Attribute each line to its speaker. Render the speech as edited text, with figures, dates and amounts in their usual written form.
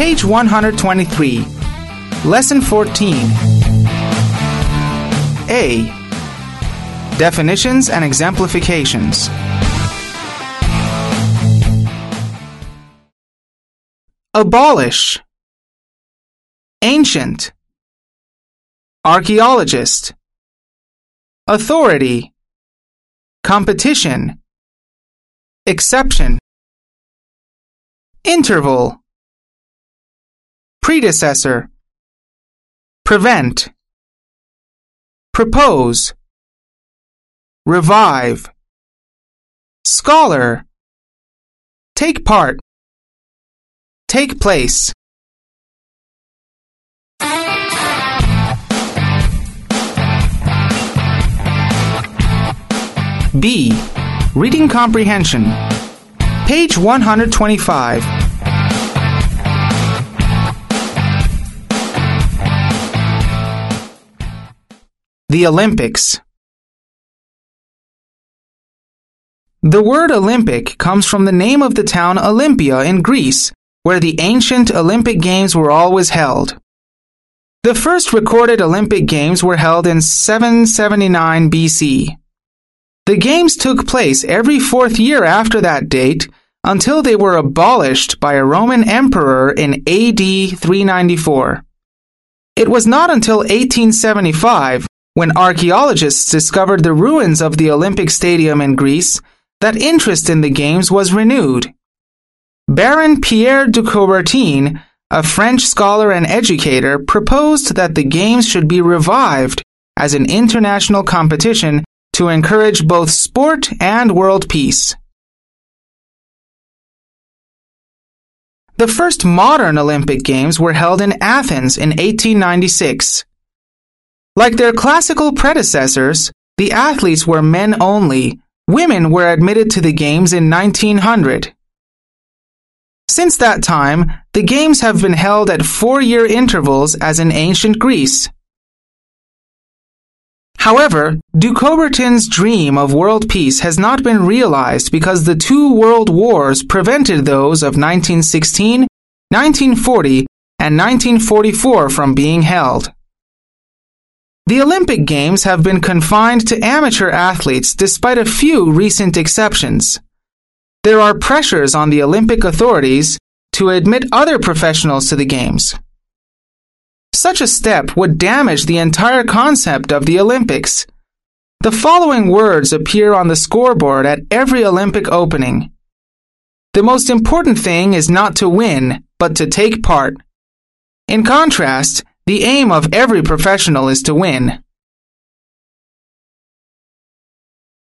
Speaker 1: Page 123. Lesson 14. A. Definitions and exemplifications. Abolish. Ancient. Archaeologist. Authority. Competition. Exception. Interval. Predecessor. Prevent. Propose. Revive. Scholar. Take part. Take place. B. Reading comprehension. Page 125. The Olympics. The word Olympic comes from the name of the town Olympia in Greece, where the ancient Olympic Games were always held. The first recorded Olympic Games were held in 779 BC. The Games took place every fourth year after that date until they were abolished by a Roman emperor in AD 394. It was not until 1875, when archaeologists discovered the ruins of the Olympic Stadium in Greece, that interest in the Games was renewed. Baron Pierre de Coubertin, a French scholar and educator, proposed that the Games should be revived as an international competition to encourage both sport and world peace. The first modern Olympic Games were held in Athens in 1896. Like their classical predecessors, the athletes were men only. Women were admitted to the Games in 1900. Since that time, the Games have been held at 4-year intervals as in ancient Greece. However, de Coubertin's dream of world peace has not been realized because the two world wars prevented those of 1916, 1940, and 1944 from being held. The Olympic Games have been confined to amateur athletes despite a few recent exceptions. There are pressures on the Olympic authorities to admit other professionals to the Games. Such a step would damage the entire concept of the Olympics. The following words appear on the scoreboard at every Olympic opening. The most important thing is not to win, but to take part. In contrast, the aim of every professional is to win.